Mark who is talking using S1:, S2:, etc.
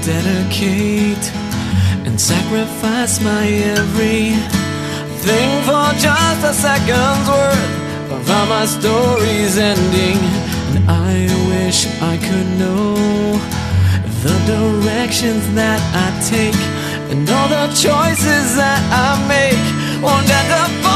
S1: dedicate and sacrifice my everything for just a second's worth of how my story's ending. And I wish I could know the directions that I take, and all the choices that I make won't end up